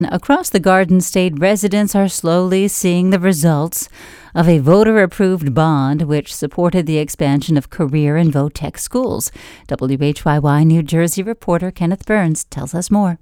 Across the Garden State, residents are slowly seeing the results of a voter-approved bond which supported the expansion of career and vo-tech schools. WHYY New Jersey reporter Kenneth Burns tells us more.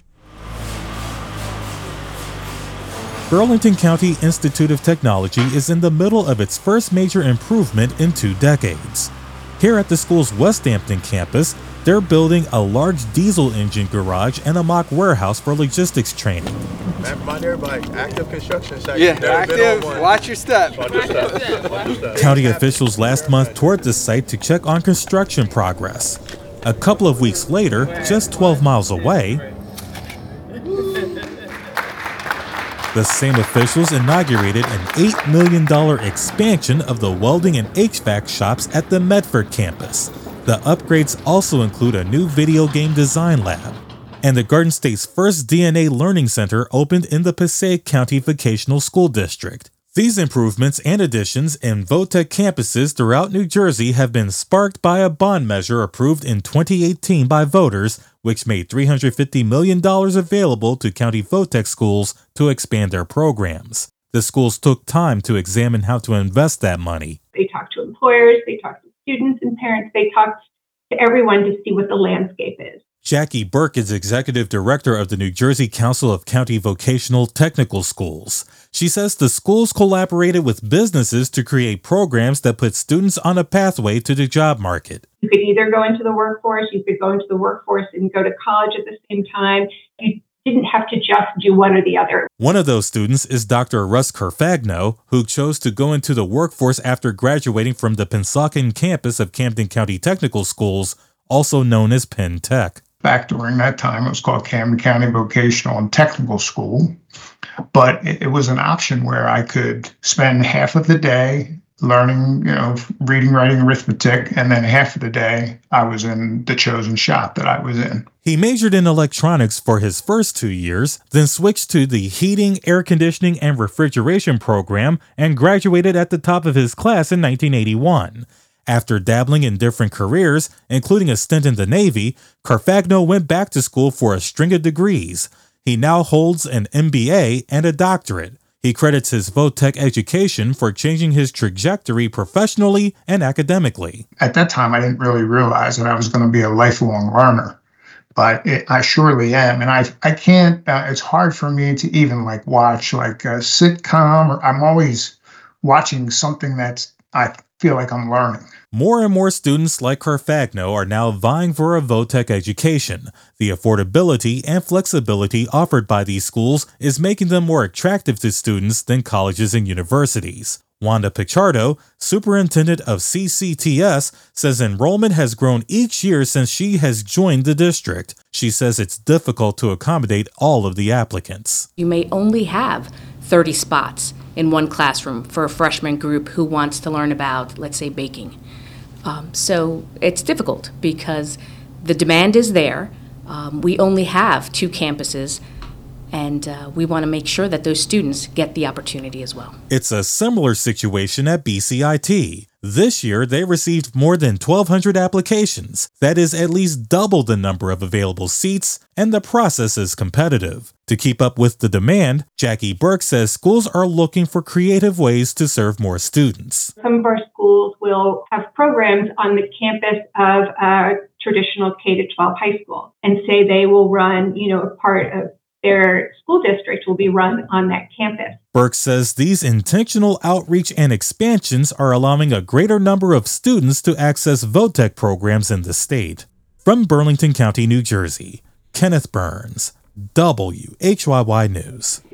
Burlington County Institute of Technology is in the middle of its first major improvement in 2 decades. Here at the school's West Hampton campus, they're building a large diesel engine garage and a mock warehouse for logistics training. Remind everybody, active construction site. Yeah, active. Watch your step. County officials last month toured the site to check on construction progress. A couple of weeks later, just 12 miles away, the same officials inaugurated an $8 million expansion of the welding and HVAC shops at the Medford campus. The upgrades also include a new video game design lab. And the Garden State's first DNA Learning Center opened in the Passaic County Vocational School District. These improvements and additions in vo-tech campuses throughout New Jersey have been sparked by a bond measure approved in 2018 by voters, which made $350 million available to county vo-tech schools to expand their programs. The schools took time to examine how to invest that money. They talked to employers, they talked to students and parents, they talked to everyone to see what the landscape is. Jackie Burke is executive director of the New Jersey Council of County Vocational Technical Schools. She says the schools collaborated with businesses to create programs that put students on a pathway to the job market. You could either go into the workforce, you could go into the workforce and go to college at the same time. You didn't have to just do one or the other. One of those students is Dr. Russ Carfagno, who chose to go into the workforce after graduating from the Pennsauken campus of Camden County Technical Schools, also known as Penn Tech. Back during that time, it was called Camden County Vocational and Technical School, but it was an option where I could spend half of the day learning, reading, writing, arithmetic, and then half of the day I was in the chosen shop that I was in. He majored in electronics for his first 2 years, then switched to the heating, air conditioning, and refrigeration program and graduated at the top of his class in 1981. After dabbling in different careers, including a stint in the Navy, Carfagno went back to school for a string of degrees. He now holds an MBA and a doctorate. He credits his vo-tech education for changing his trajectory professionally and academically. At that time, I didn't really realize that I was going to be a lifelong learner, but I surely am. And I can't, it's hard for me to even watch a sitcom, or I'm always watching something that's, I feel like I'm learning. More and more students like Carfagno are now vying for a vo-tech education. The affordability and flexibility offered by these schools is making them more attractive to students than colleges and universities. Wanda Pichardo, superintendent of CCTS, says enrollment has grown each year since she has joined the district. She says it's difficult to accommodate all of the applicants. You may only have 30 spots in one classroom for a freshman group who wants to learn about, let's say, baking. So it's difficult because the demand is there. We only have 2 campuses, and we want to make sure that those students get the opportunity as well. It's a similar situation at BCIT. This year, they received more than 1,200 applications. That is at least double the number of available seats, and the process is competitive. To keep up with the demand, Jackie Burke says schools are looking for creative ways to serve more students. Some of our schools will have programs on the campus of a traditional K-12 high school, and say they will run, a part of their school district will be run on that campus. Burke says these intentional outreach and expansions are allowing a greater number of students to access vo-tech programs in the state. From Burlington County, New Jersey, Kenneth Burns, WHYY News.